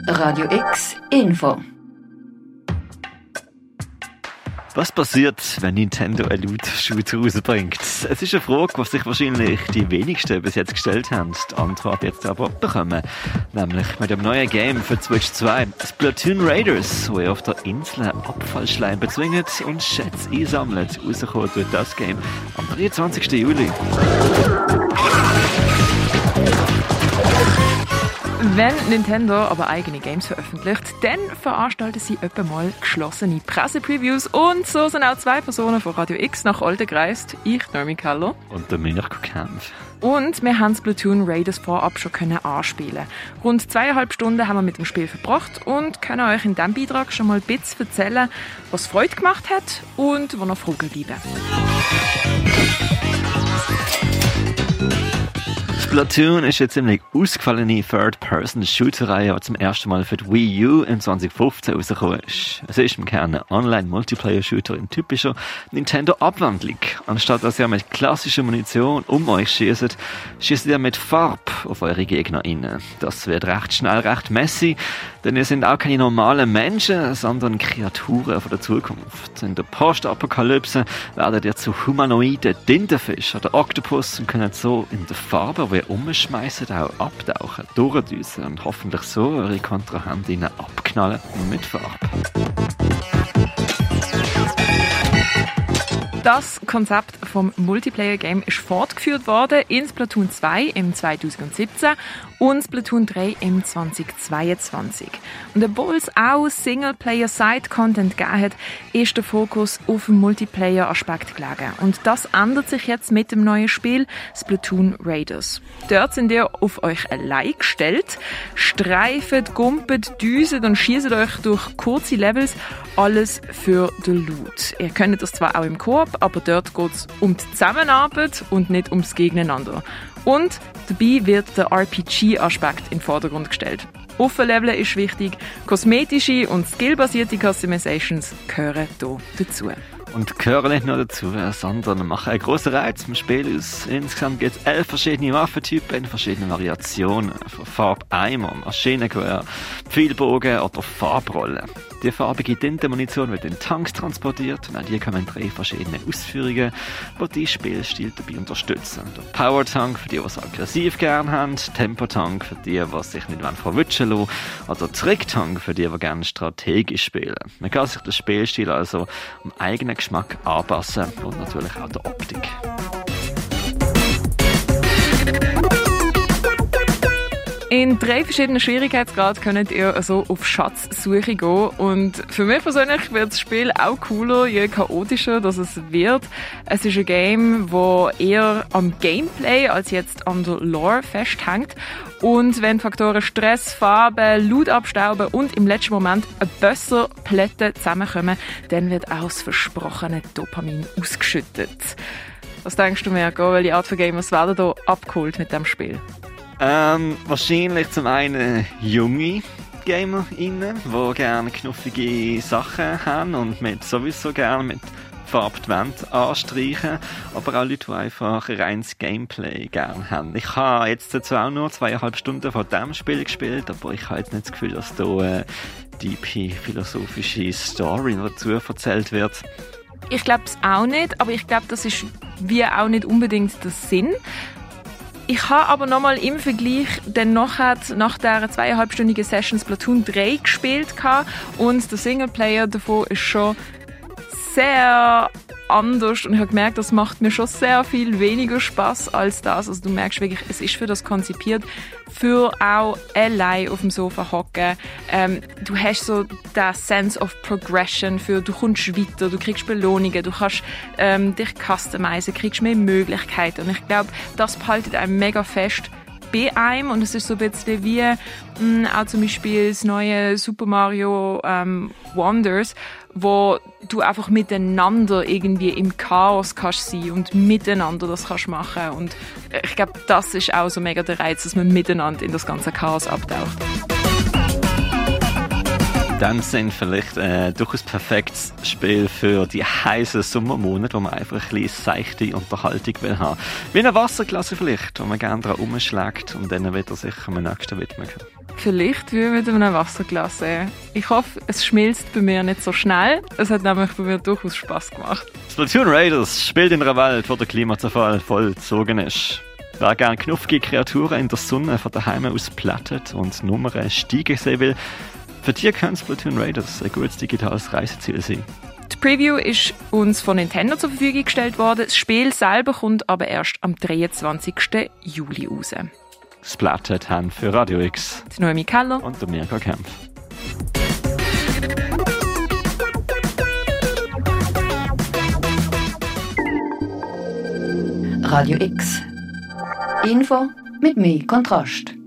Radio X Info. Was passiert, wenn Nintendo einen Loot-Shooter rausbringt? Es ist eine Frage, die sich wahrscheinlich die wenigsten bis jetzt gestellt haben. Die Antwort jetzt aber bekommen. Nämlich mit dem neuen Game für Switch 2, Splatoon Raiders, wo ihr auf der Insel Abfallschleim bezwingt und Schätze einsammelt. Rausgekommen durch das Game am 23. Juli. Wenn Nintendo aber eigene Games veröffentlicht, dann veranstalten sie etwa mal geschlossene Pressepreviews. Und so sind auch 2 Personen von Radio X nach Olten gereist. Ich, Normie Keller. Und der Mirko Kempf. Und wir haben Splatoon Raiders vorab schon anspielen. Rund 2,5 Stunden haben wir mit dem Spiel verbracht und können euch in diesem Beitrag schon mal ein bisschen erzählen, was Freude gemacht hat und wo noch Fragen bleiben. Splatoon ist eine ziemlich ausgefallene Third-Person-Shooter-Reihe, die zum ersten Mal für die Wii U in 2015 rausgekommen ist. Es ist im Kern ein Online-Multiplayer-Shooter in typischer Nintendo-Abwandlung. Anstatt dass ihr mit klassischer Munition um euch schießt, schießt ihr mit Farbe auf eure Gegner rein. Das wird recht schnell recht messy, denn ihr sind auch keine normalen Menschen, sondern Kreaturen von der Zukunft. In der Postapokalypse werdet ihr zu humanoiden Tintenfisch oder Oktopus und könnt so in der Farbe, wo ihr umschmeißt, auch abtauchen, durchdüsen und hoffentlich so eure Kontrahendinnen abknallen mit Farbe. Das Konzept vom Multiplayer-Game ist fortgeführt worden in Splatoon 2 im 2017 und Splatoon 3 im 2022. Und obwohl es auch Singleplayer-Side-Content gegeben hat, ist der Fokus auf dem Multiplayer-Aspekt gelegen. Und das ändert sich jetzt mit dem neuen Spiel Splatoon Raiders. Dort sind ihr auf euch allein gestellt, streifet, gumpet, düset und schießt euch durch kurze Levels, alles für den Loot. Ihr könnt das zwar auch im Koop, aber dort geht es um die Zusammenarbeit und nicht ums Gegeneinander. Und dabei wird der RPG-Aspekt in den Vordergrund gestellt. Offenleveln ist wichtig, kosmetische und skillbasierte Customizations gehören hier dazu. Und gehören nicht nur dazu, sondern machen einen grossen Reiz im Spiel aus. Insgesamt gibt es 11 verschiedene Waffentypen in verschiedenen Variationen. Von Farbeimer, Maschinengewehr, Pfeilbogen oder Farbrollen. Die farbige Tintenmunition wird in Tanks transportiert und auch die kommen in 3 verschiedene Ausführungen, die die Spielstil dabei unterstützen. Der Power-Tank für die, die es aggressiv gerne haben, Tempo-Tank für die, die sich nicht verwutschen lassen, oder Trick-Tank für die gerne strategisch spielen. Man kann sich den Spielstil also am eigenen Geschmack anpassen und natürlich auch der Optik. In 3 verschiedenen Schwierigkeitsgraden könnt ihr also auf Schatzsuche gehen. Und für mich persönlich wird das Spiel auch cooler, je chaotischer das es wird. Es ist ein Game, das eher am Gameplay als jetzt an der Lore festhängt. Und wenn Faktoren Stress, Farbe, Loot abstauben und im letzten Moment ein besser Plätte zusammenkommen, dann wird auch das versprochene Dopamin ausgeschüttet. Was denkst du, Mirko? Welche Art von Gamers werden hier abgeholt mit diesem Spiel? Wahrscheinlich zum einen junge GamerInnen, die gerne knuffige Sachen haben und sowieso gerne mit Farbe die Wand anstreichen, aber auch Leute, die einfach reines Gameplay gerne haben. Ich habe jetzt zwar auch nur 2,5 Stunden von diesem Spiel gespielt, aber ich habe jetzt nicht das Gefühl, dass da eine deep philosophische Story dazu erzählt wird. Ich glaube es auch nicht, aber ich glaube, das ist wie auch nicht unbedingt der Sinn. Ich habe aber nochmal im Vergleich dann nach dieser 2,5-stündigen Session Splatoon 3 gespielt und der Singleplayer davon ist schon sehr anders und ich habe gemerkt, das macht mir schon sehr viel weniger Spaß als das. Also du merkst wirklich, es ist für das konzipiert, für auch allein auf dem Sofa hocken. Du hast so den Sense of Progression, du kommst weiter, du kriegst Belohnungen, du kannst dich customizen, kriegst mehr Möglichkeiten und ich glaube, das behaltet einem mega fest bei einem und es ist so ein bisschen wie auch zum Beispiel das neue Super Mario Wonders, wo du einfach miteinander irgendwie im Chaos kannst sein und miteinander das kannst machen und ich glaube, das ist auch so mega der Reiz, dass man miteinander in das ganze Chaos abtaucht. Dann sind vielleicht durchaus perfektes Spiel für die heißen Sommermonate, wo man einfach ein bisschen seichte Unterhaltung will haben. Wie eine Wasserklasse vielleicht, wo man gerne dran rumschlägt und dann wird er sich am nächsten widmen kann. Vielleicht wie mit einem Wasserglas. Ich hoffe, es schmilzt bei mir nicht so schnell. Es hat nämlich bei mir durchaus Spass gemacht. Splatoon Raiders spielt in einer Welt, wo der Klimazerfall vollzogen ist. Wer gerne knuffige Kreaturen in der Sonne von daheim aus plattet und Nummern steigen sehen will, für die kann Splatoon Raiders ein gutes digitales Reiseziel sein. Die Preview ist uns von Nintendo zur Verfügung gestellt worden. Das Spiel selber kommt aber erst am 23. Juli raus. Splattet haben für Radio X Die Noemi Keller und der Mirko Kempf. Radio X. Info mit mehr Kontrast.